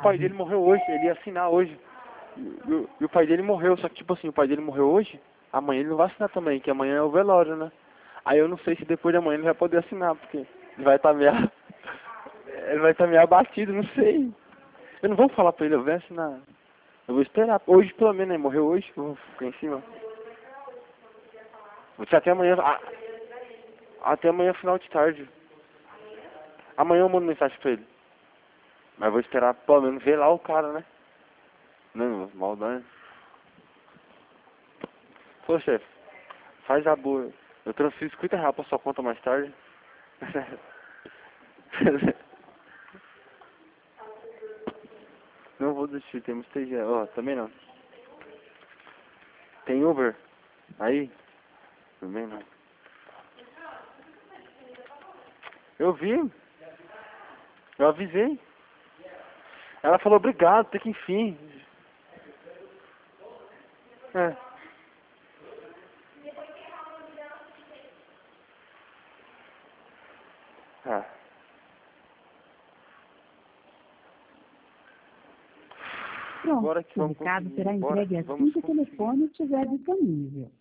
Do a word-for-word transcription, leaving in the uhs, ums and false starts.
pai dele morreu hoje, ele ia assinar hoje. E, e, e o pai dele morreu, só que tipo assim, o pai dele morreu hoje, amanhã ele não vai assinar também, que amanhã é o velório, né? Aí eu não sei se depois de amanhã ele vai poder assinar, porque ele vai estar meio... ele vai estar meio abatido, não sei. Eu não vou falar pra ele, eu vou assinar. Eu vou esperar. Hoje pelo menos, né? Morreu hoje, eu vou ficar em cima. Vou até amanhã. Ah, até amanhã final de tarde. Amanhã eu mando mensagem pra ele. Mas vou esperar pelo menos ver lá o cara, né? Não, maldade. Pô, chefe, faz a boa. Eu transfiro cinquenta reais pra sua conta mais tarde. Não vou desistir, temos T G. Ó, também não. Tem Uber? Aí? Também não. Eu vi. Eu avisei. Ela falou obrigado, até que enfim. É. Ah. Pronto, Bora que o vamos recado conseguir. será Bora entregue que assim vamos que o conseguir. telefone estiver disponível.